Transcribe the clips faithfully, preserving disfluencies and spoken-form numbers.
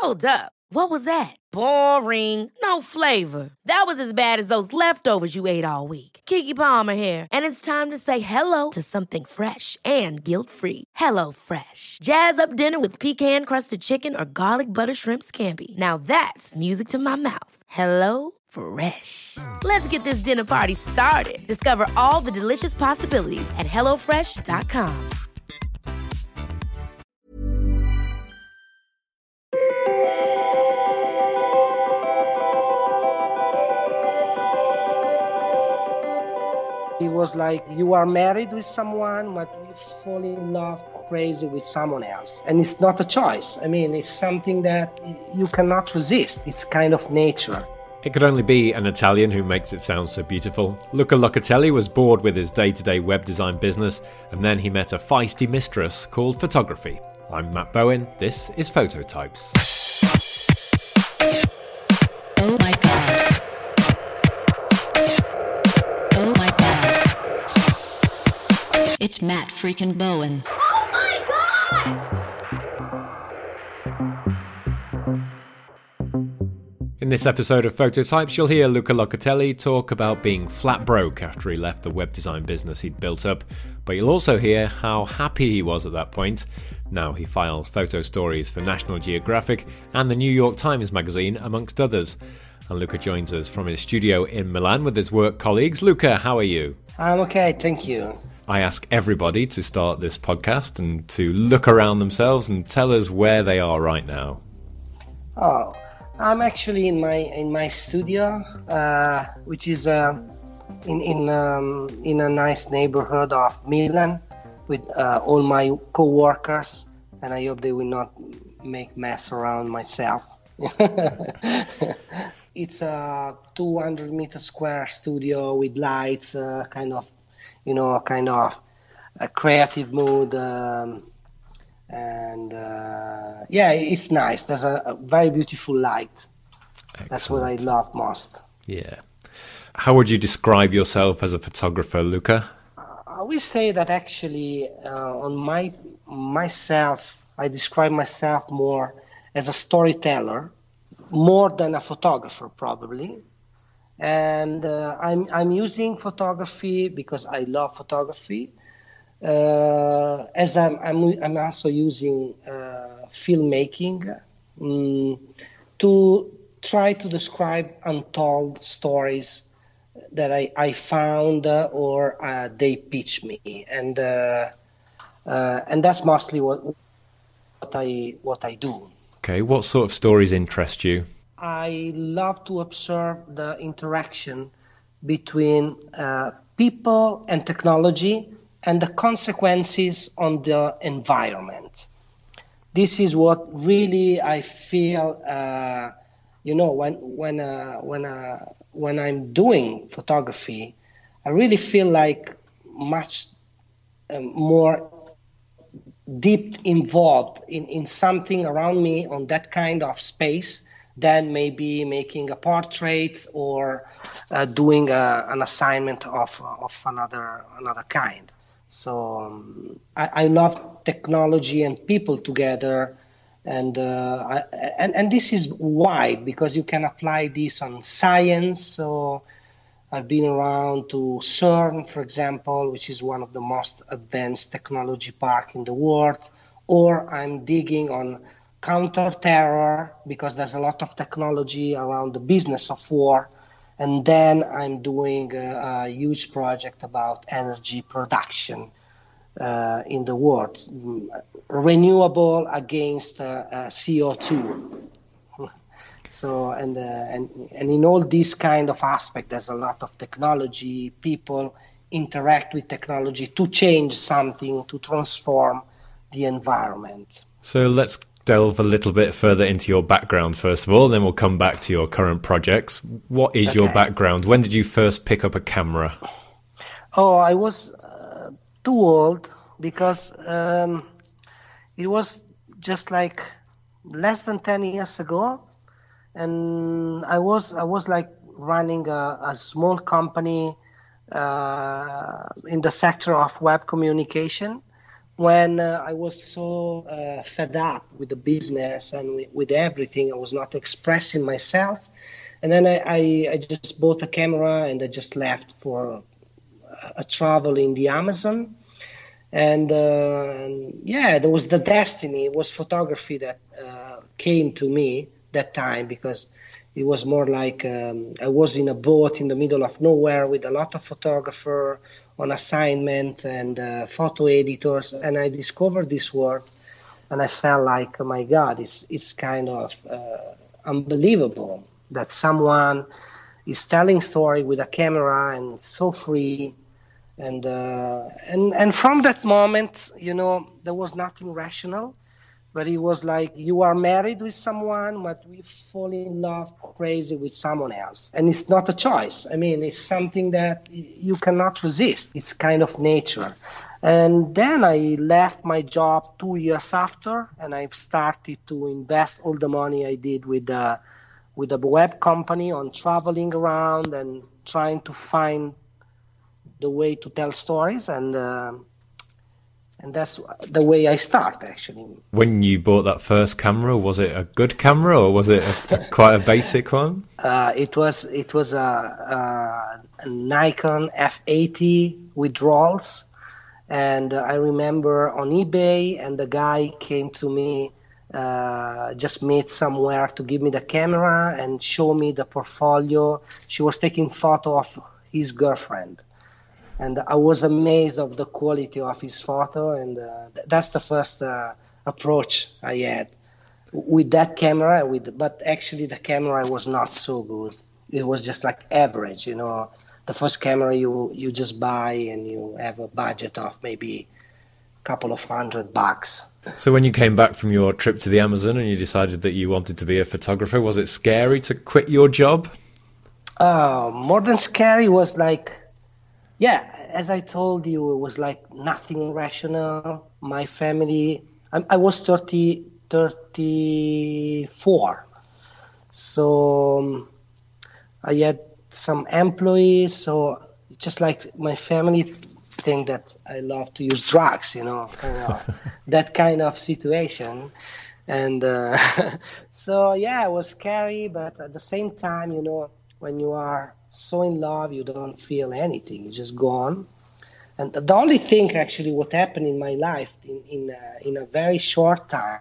Hold up. What was that? Boring. No flavor. That was as bad as those leftovers you ate all week. Keke Palmer here, and it's time to say hello to something fresh and guilt-free. Hello Fresh. Jazz up dinner with pecan-crusted chicken or garlic butter shrimp scampi. Now that's music to my mouth. Hello Fresh. Let's get this dinner party started. Discover all the delicious possibilities at hello fresh dot com. It was like you are married with someone, but you fall in love crazy with someone else. And it's not a choice. I mean, it's something that you cannot resist. It's kind of nature. It could only be an Italian who makes it sound so beautiful. Luca Locatelli was bored with his day-to-day web design business, and then he met a feisty mistress called photography. I'm Matt Bowen. This is Phototypes. Oh my god. Oh my god. It's Matt freaking Bowen. Oh my god! In this episode of Phototypes, you'll hear Luca Locatelli talk about being flat broke after he left the web design business he'd built up, but you'll also hear how happy he was at that point. Now he files photo stories for National Geographic and the New York Times magazine, amongst others. And Luca joins us from his studio in Milan with his work colleagues. Luca, how are you? I'm okay, thank you. I ask everybody to start this podcast and to look around themselves and tell us where they are right now. Oh, I'm actually in my in my studio, uh, which is uh, in in um, in a nice neighborhood of Milan, with uh, all my co-workers, and I hope they will not make mess around myself. It's a two hundred meter square studio with lights, uh, kind of, you know, kind of a creative mood. Um, And uh, yeah, it's nice. There's a, a very beautiful light. Excellent. That's what I love most. Yeah. How would you describe yourself as a photographer, Luca? I will say that actually, uh, on my myself, I describe myself more as a storyteller, more than a photographer, probably. And uh, I'm I'm using photography because I love photography. Uh, as I'm, I'm, I'm also using uh, filmmaking um, to try to describe untold stories that I, I found uh, or uh, they pitch me, and uh, uh, and that's mostly what what I what I do. Okay, what sort of stories interest you? I love to observe the interaction between uh, people and technology, and the consequences on the environment. This is what really I feel, uh, you know, when when uh, when uh, when I'm doing photography, I really feel like much um, more deep involved in, in something around me on that kind of space than maybe making a portrait or uh, doing a, an assignment of of another another kind. So um, I, I love technology and people together, and, uh, I, and and this is wide because you can apply this on science. So I've been around to CERN, for example, which is one of the most advanced technology park in the world, or I'm digging on counter-terror because there's a lot of technology around the business of war. And then I'm doing a, a huge project about energy production uh, in the world, renewable against uh, uh, C O two. So, and, uh, and and in all these kind of aspects, there's a lot of technology. People interact with technology to change something, to transform the environment. So let's delve a little bit further into your background first of all, then we'll come back to your current projects. What is okay. your background? When did you first pick up a camera? Oh, I was uh, too old because um, it was just like less than ten years ago, and I was I was like running a, a small company uh, in the sector of web communication, when uh, I was so uh, fed up with the business and with, with everything. I was not expressing myself. And then I, I, I just bought a camera and I just left for a, a travel in the Amazon. And, uh, and yeah, there was the destiny. It was photography that uh, came to me that time, because it was more like um, I was in a boat in the middle of nowhere with a lot of photographer on assignment and uh, photo editors, and I discovered this world, and I felt like, oh my God, it's it's kind of uh, unbelievable that someone is telling story with a camera and so free. And uh, and and from that moment, you know, there was nothing rational, but it was like you are married with someone, but we fall in love crazy with someone else, and it's not a choice. I mean, it's something that you cannot resist. It's kind of nature. And then I left my job two years after, and I've started to invest all the money I did with the with the web company on traveling around and trying to find the way to tell stories, and uh, and that's the way I start, actually. When you bought that first camera, was it a good camera or was it a, a, quite a basic one? Uh, it was it was a, a, a Nikon F eighty with rolls, and uh, I remember on eBay, and the guy came to me, uh, just met somewhere to give me the camera and show me the portfolio. She was taking photo of his girlfriend. And I was amazed of the quality of his photo, and uh, th- that's the first uh, approach I had with that camera. With but actually the camera was not so good. It was just like average, you know. The first camera you you just buy and you have a budget of maybe a couple of hundred bucks. So when you came back from your trip to the Amazon and you decided that you wanted to be a photographer, was it scary to quit your job? Uh, more than scary, was like. Yeah, as I told you, it was like nothing rational. My family, I, I was thirty, thirty-four. So um, I had some employees. So just like my family think that I love to use drugs, you know, kind of, that kind of situation. And uh, so, yeah, it was scary. But at the same time, you know, when you are so in love, you don't feel anything. You just go on. And the only thing, actually, what happened in my life in in, uh, in a very short time,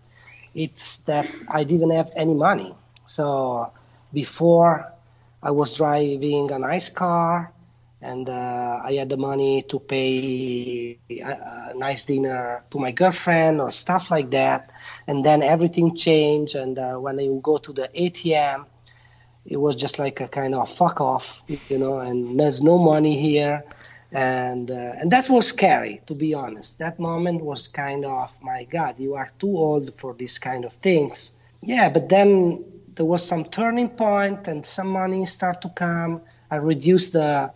it's that I didn't have any money. So before, I was driving a nice car, and uh, I had the money to pay a, a nice dinner to my girlfriend or stuff like that. And then everything changed, and uh, when you go to the A T M, it was just like a kind of fuck off, you know, and there's no money here. And uh, and that was scary, to be honest. That moment was kind of, my God, you are too old for these kind of things. Yeah, but then there was some turning point and some money started to come. I reduced the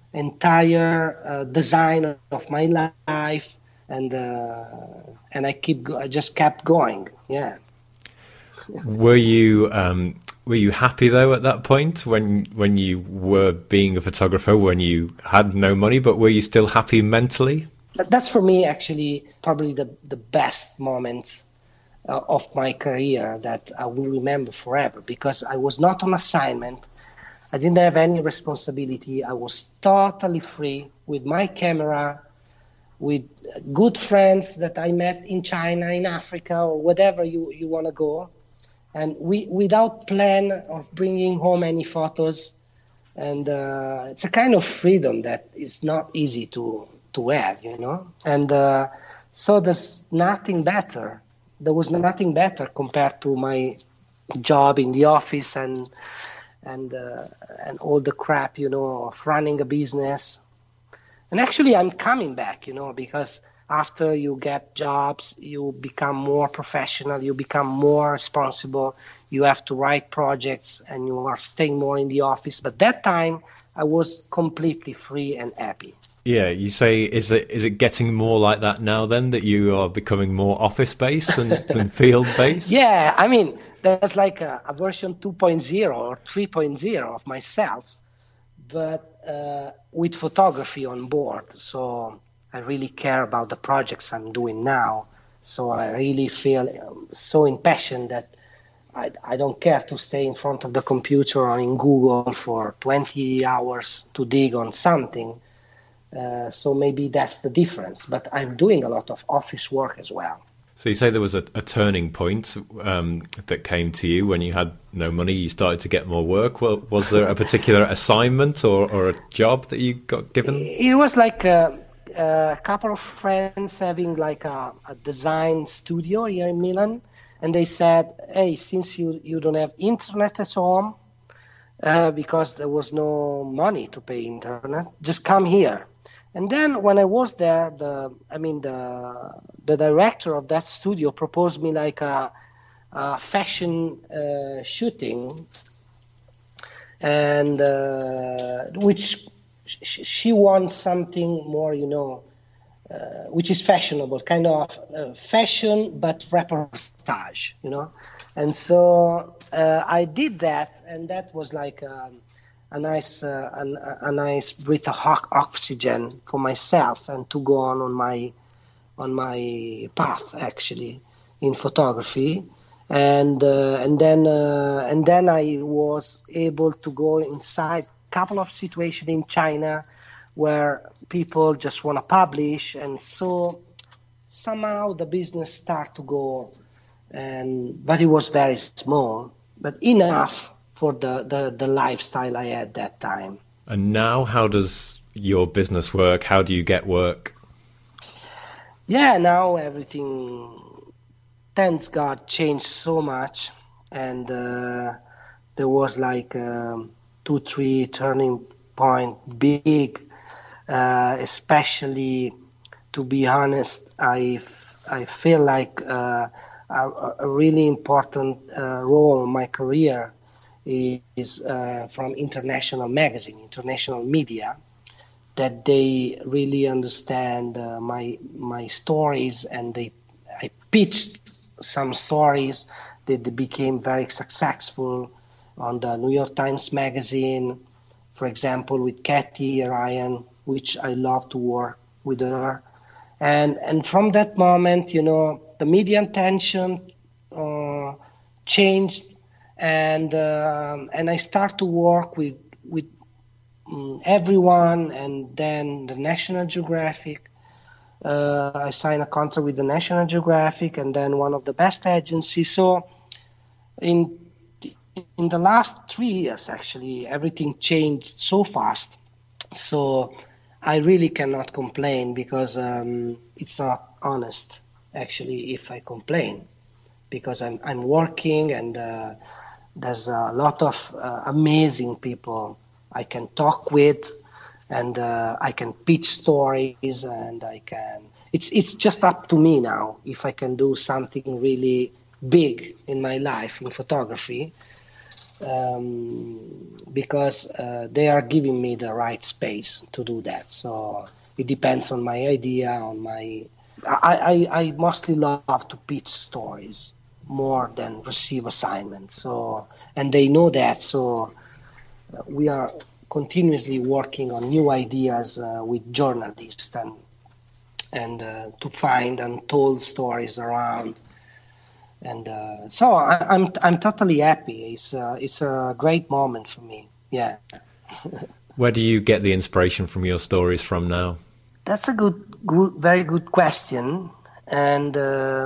entire uh, design of my life, and uh, and I keep I just kept going, yeah. Were you... Um... Were you happy, though, at that point when when you were being a photographer, when you had no money, but were you still happy mentally? That's, for me, actually, probably the, the best moments uh, of my career that I will remember forever, because I was not on assignment. I didn't have any responsibility. I was totally free with my camera, with good friends that I met in China, in Africa, or whatever you, you want to go. And we, without plan of bringing home any photos, and uh, it's a kind of freedom that is not easy to to have, you know. And uh, so there's nothing better. There was nothing better compared to my job in the office and and uh, and all the crap, you know, of running a business. And actually, I'm coming back, you know, because after you get jobs, you become more professional, you become more responsible, you have to write projects, and you are staying more in the office. But that time, I was completely free and happy. Yeah, you say, is it is it getting more like that now then, that you are becoming more office-based than, than field-based? Yeah, I mean, there's like a, a version two point oh or three point oh of myself, but uh, with photography on board. So I really care about the projects I'm doing now. So I really feel um, so impassioned that I, I don't care to stay in front of the computer or in Google for twenty hours to dig on something. Uh, so maybe that's the difference. But I'm doing a lot of office work as well. So you say there was a, a turning point um, that came to you when you had no money, you started to get more work. Well, was there a particular assignment or, or a job that you got given? It was like a, a couple of friends having like a, a design studio here in Milan. And they said, hey, since you, you don't have internet at home, uh, because there was no money to pay internet, just come here. And then when I was there, the I mean the the director of that studio proposed me like a, a fashion uh, shooting, and uh, which sh- she wants something more, you know, uh, which is fashionable, kind of uh, fashion but reportage, you know. And so uh, I did that, and that was like. Um, a nice uh, a, a nice breath of oxygen for myself and to go on on my on my path actually in photography, and uh, and then uh, and then I was able to go inside a couple of situations in China where people just want to publish, and so somehow the business started to go, and but it was very small, but enough for the, the, the lifestyle I had that time. And now, how does your business work? How do you get work? Yeah, now everything, thanks God, changed so much. And uh, there was like um, two, three turning point, big, uh, especially, to be honest, I, f- I feel like uh, a, a really important uh, role in my career is uh, from international magazine, international media, that they really understand uh, my my stories, and they I pitched some stories that they became very successful on the New York Times Magazine, for example, with Kathy Ryan, which I love to work with her, and and from that moment, you know, the media attention uh, changed. And uh, and I start to work with with um, everyone, and then the National Geographic. Uh, I signed a contract with the National Geographic, and then one of the best agencies. So in in the last three years, actually, everything changed so fast. So I really cannot complain, because um, it's not honest, actually, if I complain, because I'm I'm working, and uh, there's a lot of uh, amazing people I can talk with, and uh, I can pitch stories, and I can. It's it's just up to me now if I can do something really big in my life in photography, um, because uh, they are giving me the right space to do that. So it depends on my idea, on my. I I, I mostly love to pitch stories more than receive assignments. So, and they know that. So uh, we are continuously working on new ideas uh, with journalists, and and uh, to find untold stories around. And uh, so I, I'm I'm totally happy. It's uh, it's a great moment for me. Yeah. Where do you get the inspiration from your stories from now? That's a good, good very good question. And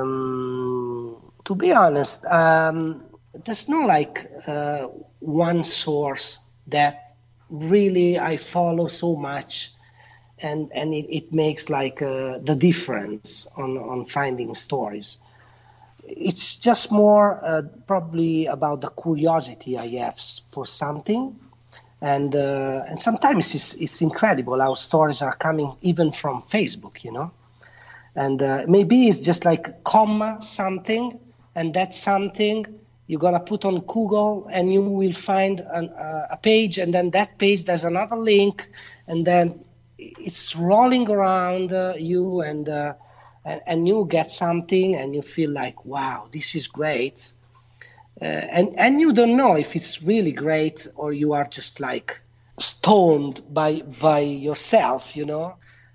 um, to be honest, um, there's no like uh, one source that really I follow so much, and and it, it makes like uh, the difference on, on finding stories. It's just more uh, probably about the curiosity I have for something, and uh, and sometimes it's it's incredible how stories are coming even from Facebook, you know, and uh, maybe it's just like comma something. And that's something you're going to put on Google, and you will find an, uh, a page, and then that page, there's another link, and then it's rolling around uh, you, and, uh, and and you get something, and you feel like, wow, this is great. Uh, and, and you don't know if it's really great, or you are just like stoned by by yourself, you know.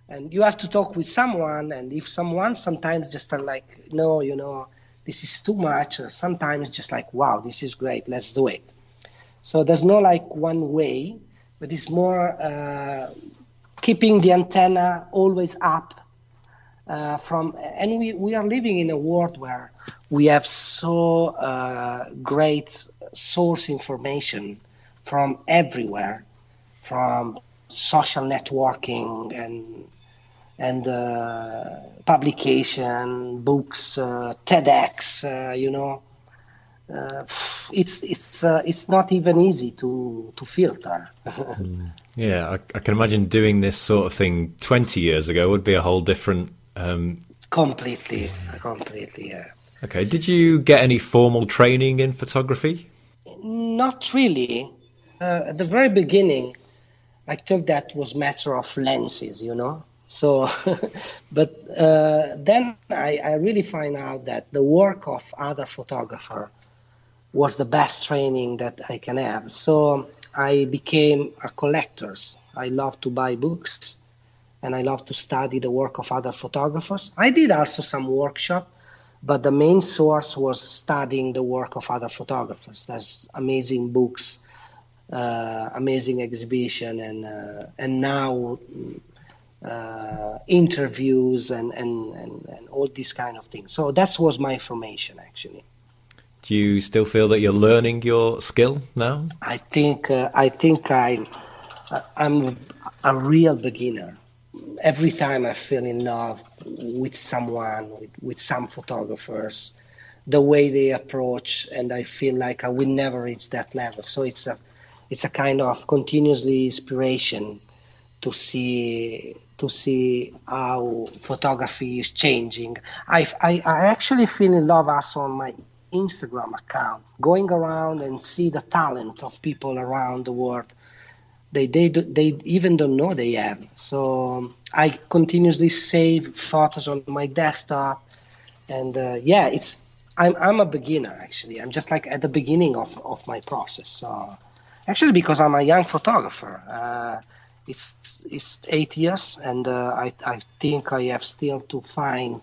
And you have to talk with someone, and if someone sometimes just are like, no, you know, this is too much, or sometimes just like, wow, this is great, let's do it. So there's no like one way, but it's more uh, keeping the antenna always up uh, from, and we, we are living in a world where we have so uh, great source information from everywhere, from social networking and and uh, publication, books, uh, TEDx, uh, you know. Uh, it's it's uh, it's not even easy to to filter. mm. Yeah, I, I can imagine doing this sort of thing twenty years ago would be a whole different. Um... Completely, completely. Yeah. Okay. Did you get any formal training in photography? Not really. Uh, at the very beginning, I thought that was matter of lenses, you know. So, but uh, then I, I really find out that the work of other photographer was the best training that I can have. So I became a collector. I love to buy books, and I love to study the work of other photographers. I did also some workshop, but the main source was studying the work of other photographers. There's amazing books, uh, amazing exhibition, and uh, and now uh, interviews and, and, and, and all these kind of things. So that was my formation, actually. Do you still feel that you're learning your skill now? I think uh, I think I I'm a real beginner. Every time I feel in love with someone, with, with some photographers, the way they approach, and I feel like I will never reach that level. So it's a it's a kind of continuously inspiration to see to see how photography is changing. I I, I actually feel in love also on my Instagram account, going around and see the talent of people around the world. They they they even don't know they have. So I continuously save photos on my desktop, and uh, yeah, it's I'm I'm a beginner actually. I'm just like at the beginning of, of my process. So actually, because I'm a young photographer, uh, it's it's eight years, and uh, I I think I have still to find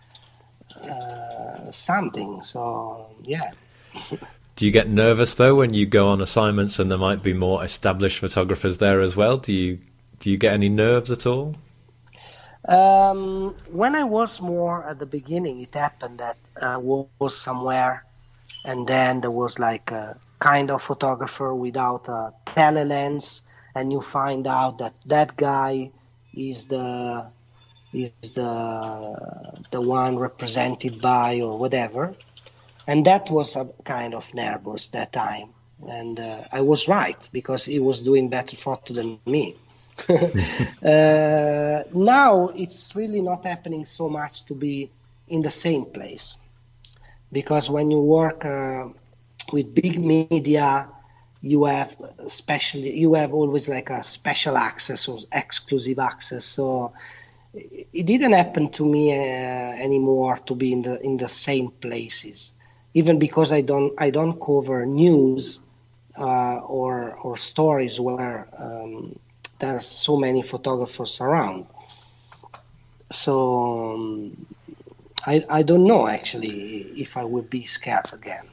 uh, something. So yeah. Do you get nervous though when you go on assignments and there might be more established photographers there as well? Do you do you get any nerves at all? Um, when I was more at the beginning, it happened that I was somewhere, and then there was like a kind of photographer without a telelens, and you find out that that guy is the is the the one represented by or whatever. And that was a kind of nervous that time. And uh, I was right, because he was doing better photo than me. uh, now it's really not happening so much to be in the same place. Because when you work uh, with big media, you have especially you have always like a special access or exclusive access. So it didn't happen to me uh, anymore to be in the in the same places. Even because I don't, I don't cover news uh, or or stories where um, there are so many photographers around. So um, I I don't know actually if I would be scared again.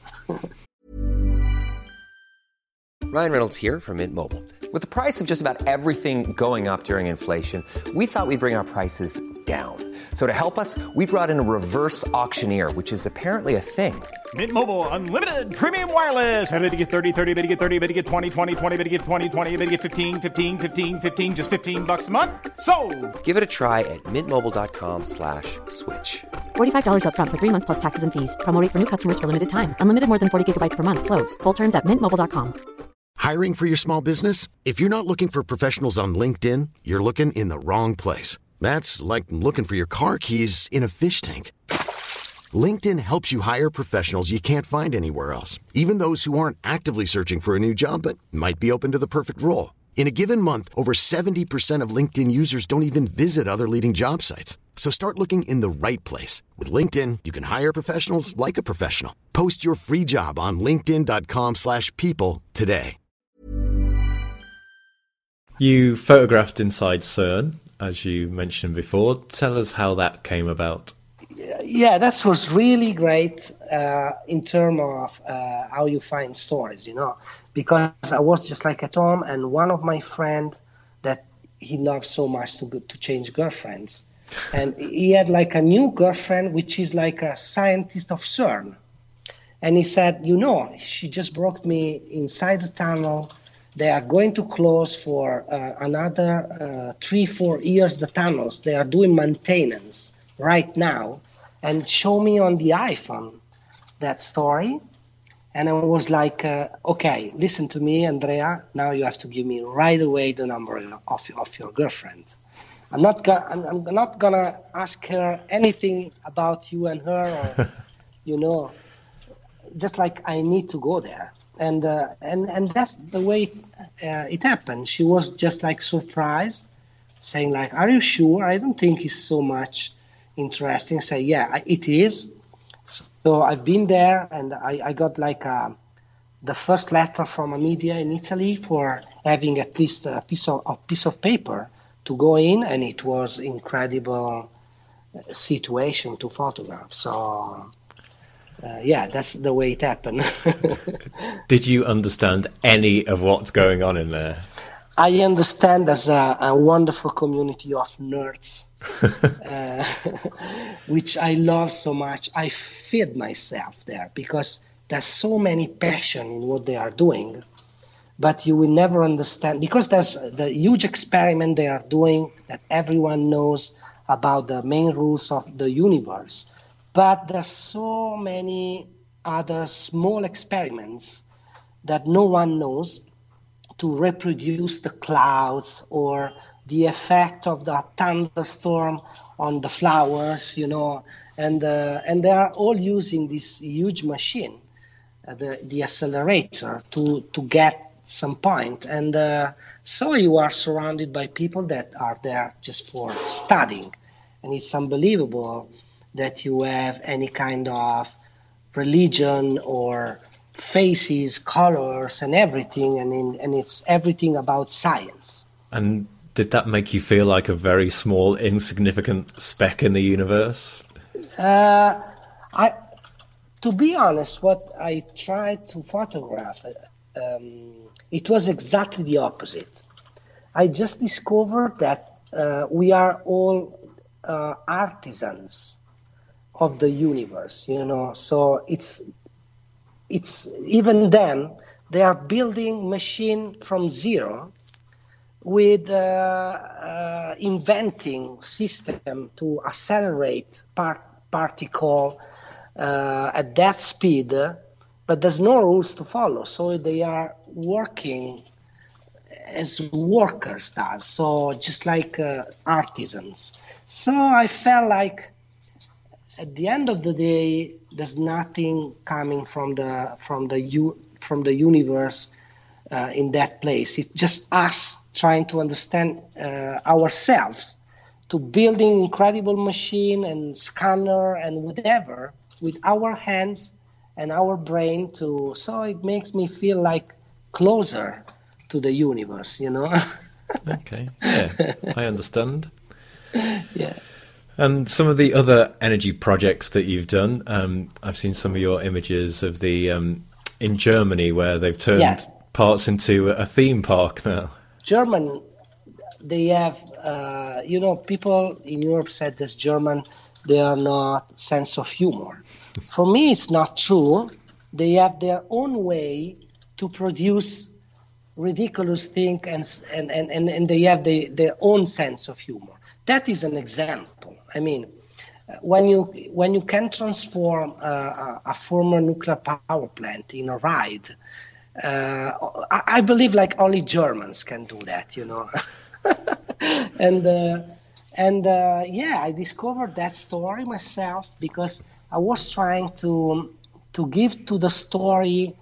Ryan Reynolds here from Mint Mobile. With the price of just about everything going up during inflation, we thought we'd bring our prices down. So to help us, we brought in a reverse auctioneer, which is apparently a thing. Mint Mobile Unlimited Premium Wireless. How to get thirty, thirty, how to get thirty, how to get twenty, twenty, twenty, how to get twenty, twenty, how to get fifteen, fifteen, fifteen, fifteen, just fifteen bucks a month? Sold! Give it a try at mintmobile.com slash switch. forty-five dollars up front for three months plus taxes and fees. Promo rate for new customers for limited time. Unlimited more than forty gigabytes per month. Slows full terms at mint mobile dot com. Hiring for your small business? If you're not looking for professionals on LinkedIn, you're looking in the wrong place. That's like looking for your car keys in a fish tank. LinkedIn helps you hire professionals you can't find anywhere else, even those who aren't actively searching for a new job but might be open to the perfect role. In a given month, over seventy percent of LinkedIn users don't even visit other leading job sites. So start looking in the right place. With LinkedIn, you can hire professionals like a professional. Post your free job on linkedin.com slash people today. You photographed inside CERN. as you mentioned before. Tell us how that came about. Yeah, that was really great uh, in terms of uh, how you find stories, you know, because I was just like at home, and one of my friends that he loves so much to to change girlfriends, and he had like a new girlfriend, which is like a scientist of CERN. And he said, you know, she just brought me inside the tunnel. They are going to close for uh, another uh, three, four years the tunnels. They are doing maintenance right now, and show me on the iPhone that story. And I was like, uh, okay, listen to me, Andrea. Now you have to give me right away the number of, of your girlfriend. I'm not gonna, I'm, I'm not gonna ask her anything about you and her, or, you know, just like I need to go there. And uh, and and that's the way it, uh, it happened. She was just like surprised, saying like, "Are you sure? I don't think it's so much interesting." Say, "Yeah, it is." So I've been there, and I, I got like a, the first letter from a media in Italy for having at least a piece of a piece of paper to go in, and it was incredible situation to photograph. So. Uh, yeah, that's the way it happened. Did you understand any of what's going on in there? I understand there's a, a wonderful community of nerds, uh, which I love so much. I feed myself there because there's so many passion in what they are doing, but you will never understand because there's the huge experiment they are doing that everyone knows about the main rules of the universe. But there's so many other small experiments that no one knows to reproduce the clouds or the effect of the thunderstorm on the flowers, you know, and uh, and they are all using this huge machine, uh, the the accelerator, to to get some point. And uh, so you are surrounded by people that are there just for studying, and it's unbelievable that you have any kind of religion or faces, colors, and everything, and in, and it's everything about science. And did that make you feel like a very small, insignificant speck in the universe? Uh, I, to be honest, what I tried to photograph, um, it was exactly the opposite. I just discovered that uh, we are all uh, artisans of the universe, you know. So it's it's even them, they are building machine from zero with uh, uh, inventing system to accelerate part, particle uh, at that speed, but there's no rules to follow. So they are working as workers does, so just like uh, artisans. So I felt like at the end of the day, there's nothing coming from the from the u from the universe uh, in that place. It's just us trying to understand uh, ourselves, to building incredible machine and scanner and whatever with our hands and our brain. To so it makes me feel like closer to the universe, you know. Okay, yeah, I understand. Yeah. And some of the other energy projects that you've done, um, I've seen some of your images of the um, in Germany where they've turned yeah. parts into a theme park now. German, they have, uh, you know, people in Europe said this German, they are not sense of humor. For me, it's not true. They have their own way to produce ridiculous things, and, and, and, and they have the, their own sense of humor. That is an example. I mean, when you when you can transform uh, a former nuclear power plant in a ride, uh, I, I believe like only Germans can do that, you know. and uh, and uh, yeah, I discovered that story myself because I was trying to to give to the story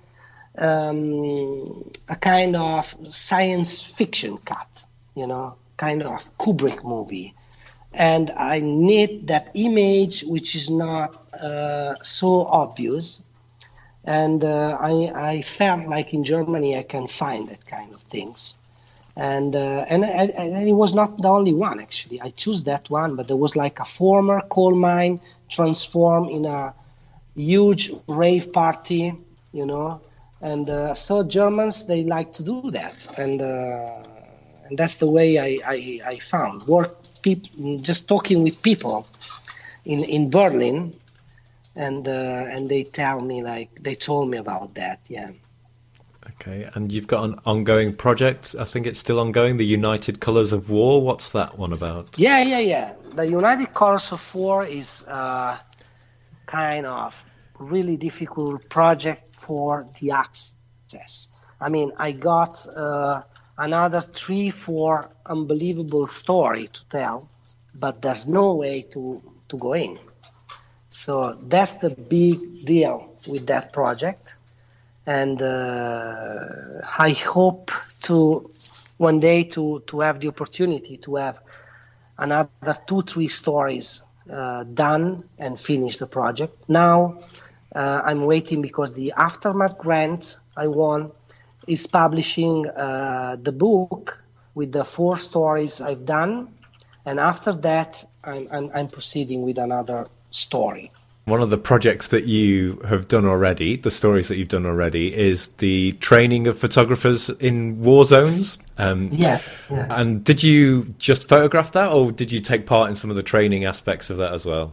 um, a kind of science fiction cut, you know, kind of Kubrick movie. And I need that image which is not uh, so obvious. And uh, I, I felt like in Germany I can find that kind of things. And uh, and, and and it was not the only one, actually. I chose that one, but there was like a former coal mine transformed in a huge rave party, you know. And uh, so Germans, they like to do that, and uh, and that's the way I I, I found work. Peop- just talking with people in in Berlin, and uh, and they tell me like they told me about that, yeah. Okay, and you've got an ongoing project. I think it's still ongoing. The United Colors of War. What's that one about? Yeah, yeah, yeah. The United Colors of War is uh, kind of really difficult project for the access. I mean, I got uh, another three, four unbelievable story to tell, but there's no way to, to go in. So that's the big deal with that project. And uh, I hope to one day to, to have the opportunity to have another two, three stories uh, done and finish the project. Now uh, I'm waiting because the Aftermath grant I won is publishing uh, the book with the four stories I've done. And after that, I'm, I'm, I'm proceeding with another story. One of the projects that you have done already, the stories that you've done already, is the training of photographers in war zones. Um, yeah, yeah. And did you just photograph that, or did you take part in some of the training aspects of that as well?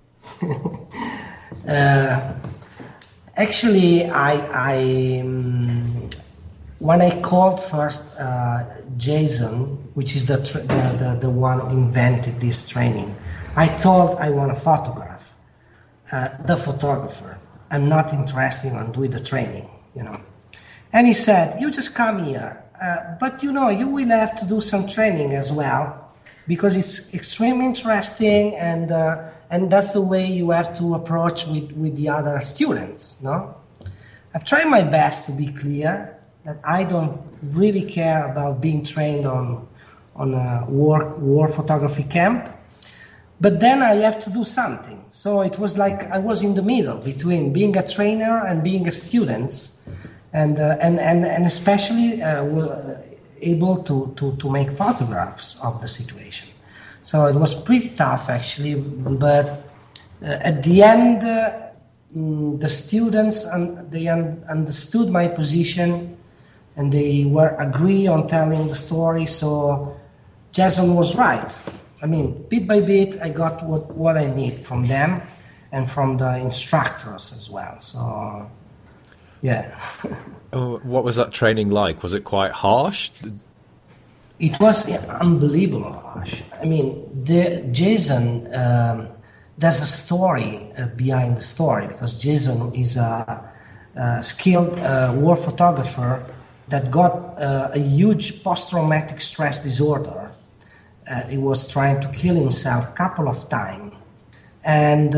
uh, actually, I, I um, when I called first uh, Jason, which is the, tra- the, the the one who invented this training, I told I want to photograph. Uh, the photographer. I'm not interested in doing the training, you know. And he said, you just come here, uh, but you know, you will have to do some training as well, because it's extremely interesting, and uh, and that's the way you have to approach with, with the other students, no? I've tried my best to be clear that I don't really care about being trained on on a war, war photography camp. But then I have to do something. So it was like I was in the middle between being a trainer and being a student, and uh, and, and and especially uh, able to, to, to make photographs of the situation. So it was pretty tough, actually. But uh, at the end, uh, the students un- they un- understood my position, and they were agree on telling the story. So Jason was right. I mean, bit by bit, I got what, what I need from them and from the instructors as well. So, yeah. What was that training like? Was it quite harsh? It was unbelievable harsh. I mean, the, Jason, um, there's a story uh, behind the story, because Jason is a, a skilled uh, war photographer that got uh, a huge post-traumatic stress disorder. Uh, he was trying to kill himself a couple of times, and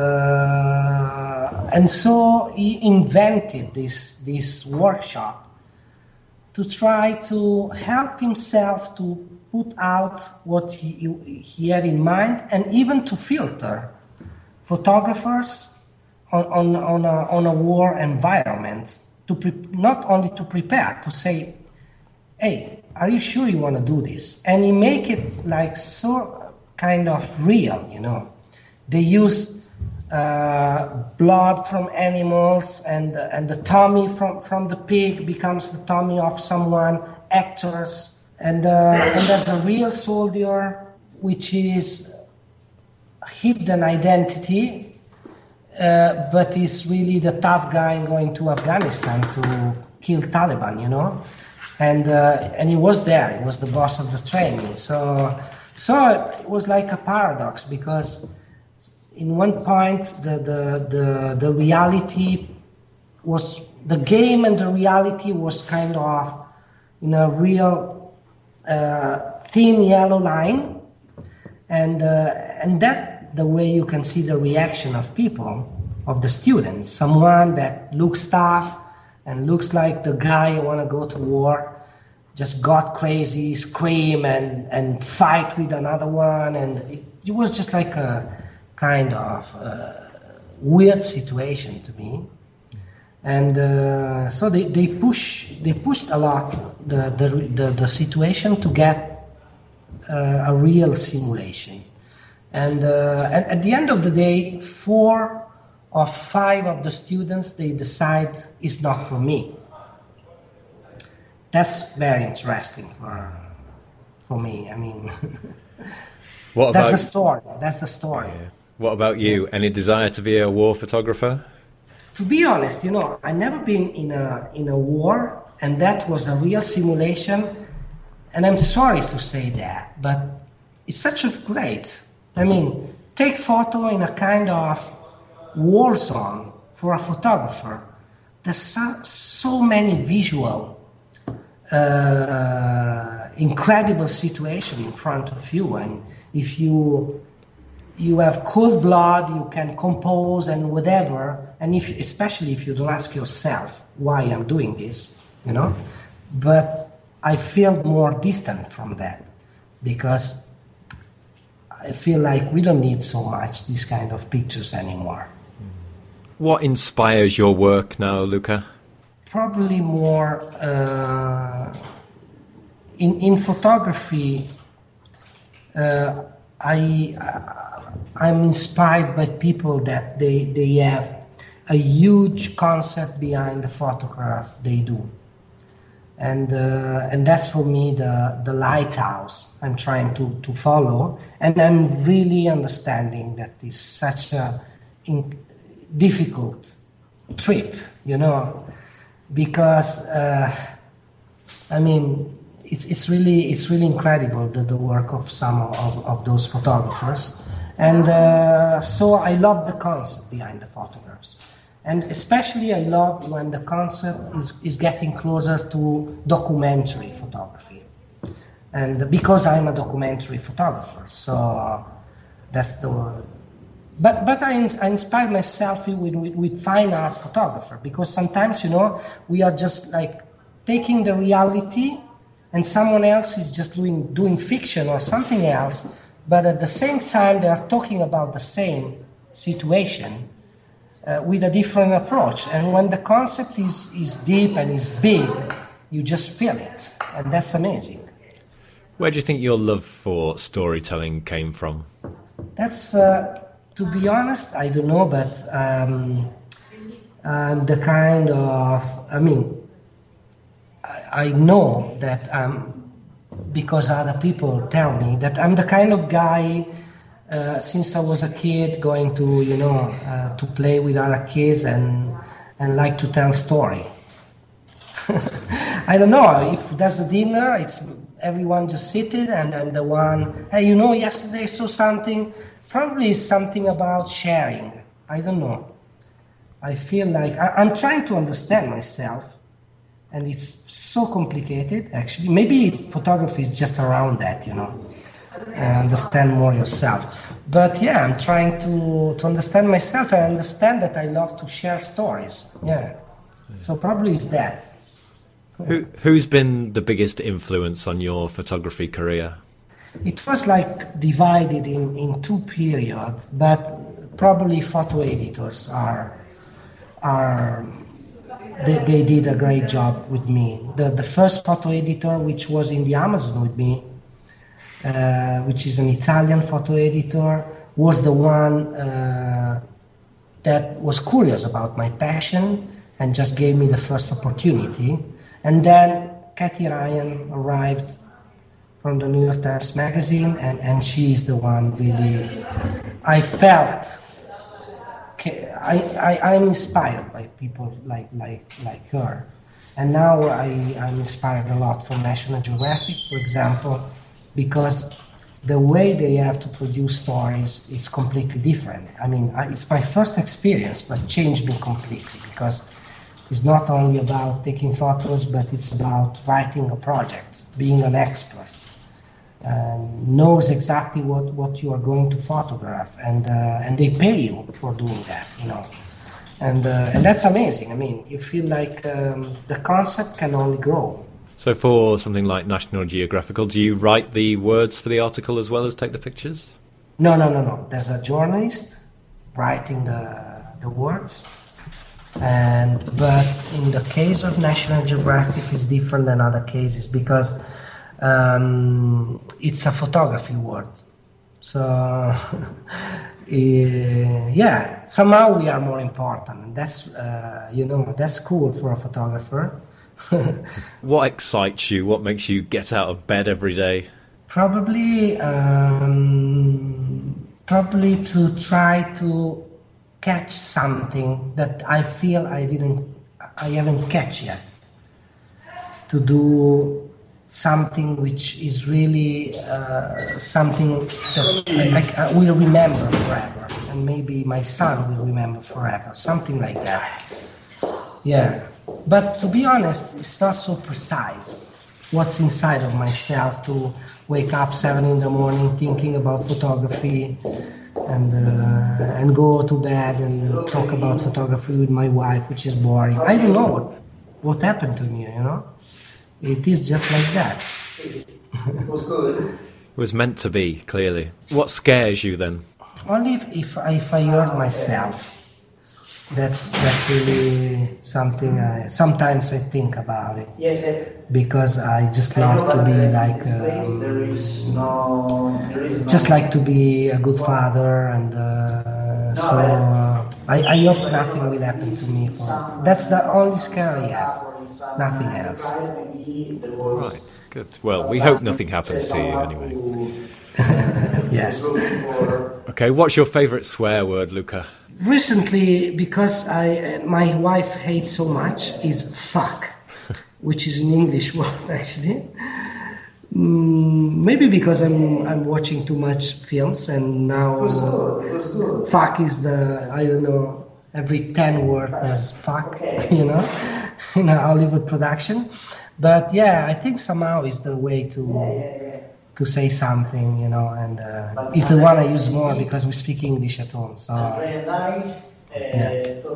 uh, and so he invented this this workshop to try to help himself to put out what he he had in mind, and even to filter photographers on on on a, on a war environment, to pre- not only to prepare, to say, hey, are you sure you want to do this? And he make it like so kind of real, you know. They use uh, blood from animals, and uh, and the tummy from, from the pig becomes the tummy of someone, actors. And, uh, and there's a real soldier, which is hidden identity, uh, but is really the tough guy going to Afghanistan to kill Taliban, you know. And uh, and he was there. He was the boss of the training. So so it was like a paradox, because in one point the the the, the reality was the game, and the reality was kind of in a real uh, thin yellow line, and uh, and that the way you can see the reaction of people, of the students. Someone that looks tough and looks like the guy who want to go to war, just got crazy, scream and, and fight with another one. And it, it was just like a kind of uh, weird situation to me. And uh, so they, they push they pushed a lot the the the, the situation to get uh, a real simulation. And, uh, and at the end of the day, four of five of the students, they decide it's not for me. That's very interesting for for me. I mean, what that's about, the story. That's the story. Yeah. What about you? Any desire to be a war photographer? To be honest, you know, I never been in a in a war, and that was a real simulation. And I'm sorry to say that, but it's such a great. I mean, take photo in a kind of war zone for a photographer. There's so, so many visual, uh, incredible situation in front of you, and if you you have cold blood, you can compose and whatever. And if, especially if you don't ask yourself why I'm doing this, you know. But I feel more distant from that because I feel like we don't need so much these kind of pictures anymore. What inspires your work now, Luca? Probably more uh, in in photography. Uh, I I'm inspired by people that they they have a huge concept behind the photograph they do. And uh, and that's for me the, the lighthouse I'm trying to, to follow. And I'm really understanding that it's such a in, difficult trip, you know, because uh, I mean it's it's really it's really incredible the, the work of some of, of those photographers. And uh, so I love the concept behind the photographs. And especially I love when the concept is, is getting closer to documentary photography. And because I'm a documentary photographer, so that's the word. But, but I, I inspire myself with, with, with fine art photographer, because sometimes, you know, we are just like taking the reality and someone else is just doing, doing fiction or something else, but at the same time they are talking about the same situation. Uh, with a different approach. And when the concept is, is deep and is big, you just feel it. And that's amazing. Where do you think your love for storytelling came from? That's, uh, to be honest, I don't know, but um, I'm the kind of, I mean, I, I know that um, because other people tell me that I'm the kind of guy Uh, since I was a kid, going to, you know, uh, to play with other kids and and like to tell story. I don't know, if there's a dinner, it's everyone just sitting and I'm the one, hey, you know, yesterday I saw something, probably something about sharing. I don't know. I feel like I, I'm trying to understand myself, and it's so complicated, actually. Maybe it's, photography is just around that, you know. Uh, understand more yourself. But yeah, I'm trying to, to understand myself and understand that I love to share stories. Yeah. So probably it's that. Who, who's been the biggest influence on your photography career? It was like divided in, in two periods, but probably photo editors are, are they, they did a great job with me. The, the first photo editor, which was in the Amazon with me, Uh, which is an Italian photo editor, was the one uh, that was curious about my passion and just gave me the first opportunity. And then Kathy Ryan arrived from the New York Times Magazine, and, and she is the one really, I felt, I, I, I'm inspired by people like, like, like her. And now I, I'm inspired a lot from National Geographic, for example, because the way they have to produce stories is completely different. I mean, I, it's my first experience, but changed me completely, because it's not only about taking photos, but it's about writing a project, being an expert, uh, knows exactly what, what you are going to photograph, and uh, and they pay you for doing that, you know. And uh, and that's amazing. I mean, you feel like um, the concept can only grow. So for something like National Geographic, do you write the words for the article as well as take the pictures? No, no, no, no. There's a journalist writing the the words, And but in the case of National Geographic, it's different than other cases because um, it's a photography world. So yeah, somehow we are more important, and that's uh, you know that's cool for a photographer. What excites you? What makes you get out of bed every day? Probably, um, probably to try to catch something that I feel I didn't, I haven't catch yet. To do something which is really uh, something that I, I will remember forever, and maybe my son will remember forever. Something like that. Yeah, but to be honest, it's not so precise. What's inside of myself to wake up seven in the morning thinking about photography and uh, and go to bed and talk about photography with my wife, which is boring. I don't know what, what happened to me, you know? It is just like that. It was good. It was meant to be, clearly. What scares you then? Only if, if, if I hurt myself. That's that's really something I, sometimes I think about it. Yes, because I just love to be like um, just like to be a good father, and uh, so uh, I, I hope nothing will happen to me. For, that's the only scare I have. Nothing else. Right, good. Well, we hope nothing happens to you anyway. Yeah. Okay, what's your favourite swear word, Luca? Recently, because I my wife hates so much, is fuck, which is an English word actually. Mm, maybe because I'm I'm watching too much films, and now uh, fuck is the, I don't know, every ten words there's fuck, you know, in a Hollywood production. But yeah, I think somehow it's the way to to say something, you know, and uh, it's the one I use more because we speak English at home. So, yeah.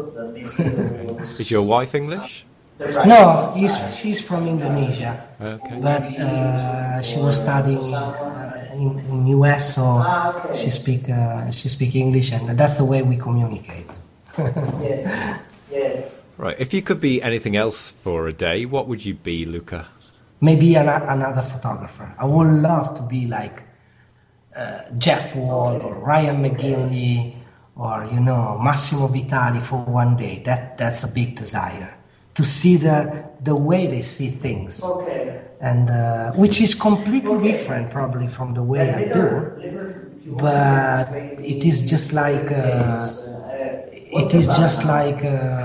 Is your wife English? No, he's, she's from Indonesia, okay. But uh, she was studying uh, in, in U S, so she speak uh, she speak English, and that's the way we communicate. Yeah. Yeah. Right. If you could be anything else for a day, what would you be, Luca? Maybe an, another photographer. I would love to be like uh, Jeff Wall or Ryan McGinley or, you know, Massimo Vitali for one day. That that's a big desire. To see the the way they see things. Okay. And uh, which is completely okay. different probably from the way I do. But it is just like uh, it is just like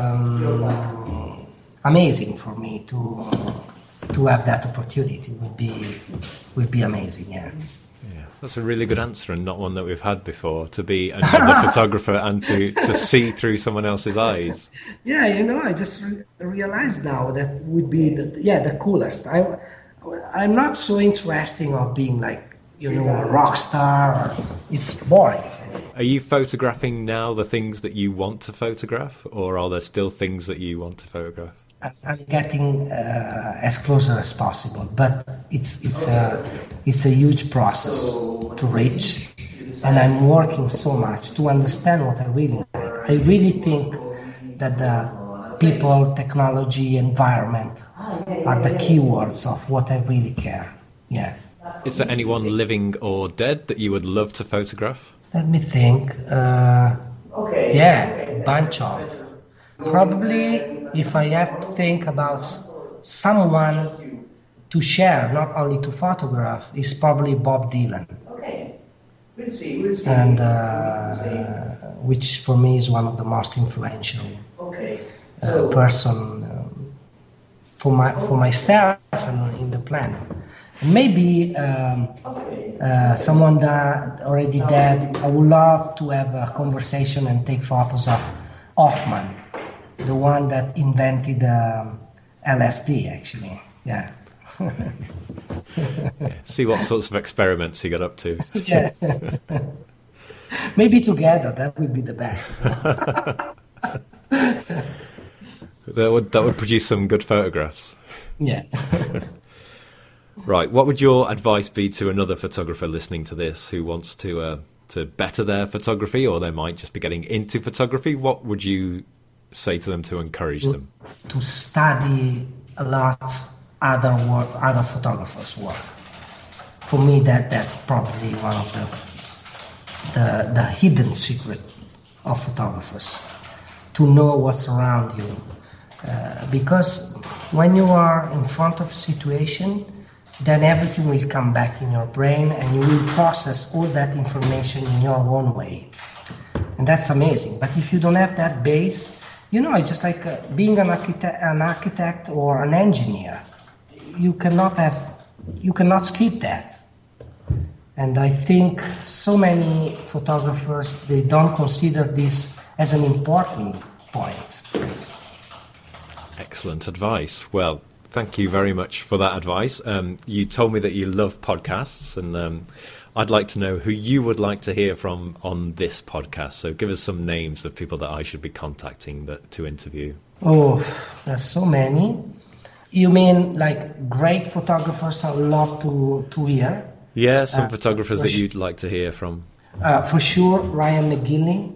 um, amazing for me to to have that opportunity. Would be would be amazing, yeah. Yeah, that's a really good answer, and not one that we've had before. To be another photographer and to, to see through someone else's eyes. Yeah, you know, I just re- realized now that would be the, yeah the coolest. I I'm not so interested of being like, you know, a rock star. Or, it's boring. Are you photographing now the things that you want to photograph, or are there still things that you want to photograph? I'm getting uh, as closer as possible, but it's it's a it's a huge process to reach, and I'm working so much to understand what I really like. I really think that the people, technology, environment are the keywords of what I really care. Yeah. Is there anyone living or dead that you would love to photograph? Let me think. Uh, okay. Yeah, a bunch of. Probably, if I have to think about someone to share, not only to photograph, is probably Bob Dylan. Okay. We'll see. We'll see. And uh, which for me is one of the most influential okay. so, uh, person um, for my for myself and in the planet. And maybe um, uh, someone that already dead. I would love to have a conversation and take photos of Hoffman, the one that invented um, L S D, actually. Yeah. Yeah. See what sorts of experiments he got up to. Yeah. Maybe together, that would be the best. that would that would produce some good photographs. Yeah. Right. What would your advice be to another photographer listening to this who wants to uh, to better their photography, or they might just be getting into photography? What would you say to them to encourage to, them? To study a lot other work, other photographers' work. For me, that that's probably one of the the, the hidden secret of photographers, to know what's around you. Uh, because when you are in front of a situation, then everything will come back in your brain and you will process all that information in your own way. And that's amazing. But if you don't have that base, you know, it's just like uh, being an architect, an architect or an engineer. You cannot have, you cannot skip that. And I think so many photographers, they don't consider this as an important point. Excellent advice. Well, thank you very much for that advice. Um, you told me that you love podcasts, and um, I'd like to know who you would like to hear from on this podcast. So give us some names of people that I should be contacting that, to interview. Oh, there's so many. You mean like great photographers I would love to, to hear? Yeah, some uh, photographers that sh- you'd like to hear from. Uh, for sure, Ryan McGinley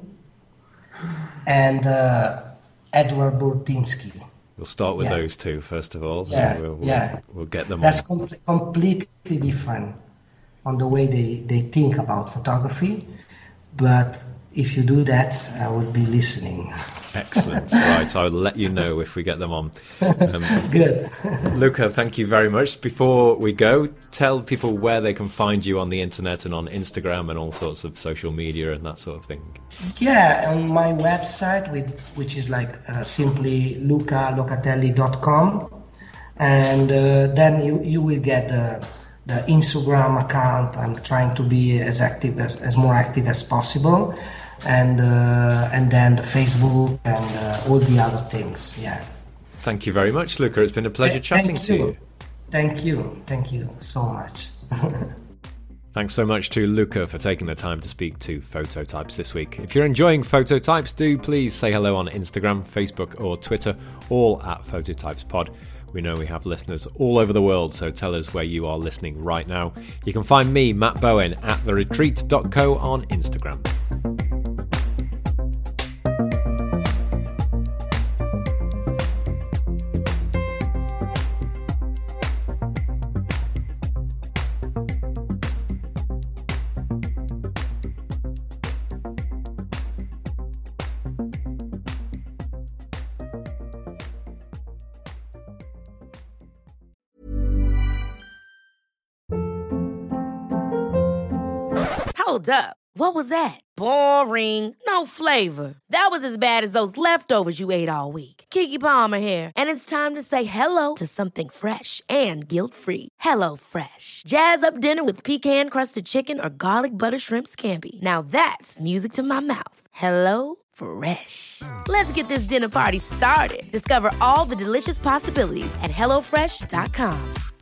and uh, Edward Burtynsky. We'll start with yeah. those two, first of all. Yeah, we'll, we'll, yeah. We'll get them That's on. Com- completely different on the way they, they think about photography. But if you do that, I will be listening. Excellent. Right, I'll let you know if we get them on. Um, Good. Luca, thank you very much. Before we go, tell people where they can find you on the internet and on Instagram and all sorts of social media and that sort of thing. Yeah, on my website, with, which is like uh, simply luca locatelli dot com. And uh, then you, you will get the, the Instagram account. I'm trying to be as active, as, as more active as possible. And uh, and then the Facebook and uh, all the other things. Yeah. Thank you very much, Luca. It's been a pleasure Th- chatting you. to you. Thank you. Thank you so much. Thanks so much to Luca for taking the time to speak to Phototypes this week. If you're enjoying Phototypes, do please say hello on Instagram, Facebook or Twitter, all at PhototypesPod. We know we have listeners all over the world, so tell us where you are listening right now. You can find me, Matt Bowen, at the retreat dot co on Instagram. Hold up. What was that? Boring. No flavor. That was as bad as those leftovers you ate all week. Keke Palmer here, and it's time to say hello to something fresh and guilt-free. Hello Fresh. Jazz up dinner with pecan-crusted chicken or garlic butter shrimp scampi. Now that's music to my mouth. Hello Fresh. Let's get this dinner party started. Discover all the delicious possibilities at hello fresh dot com.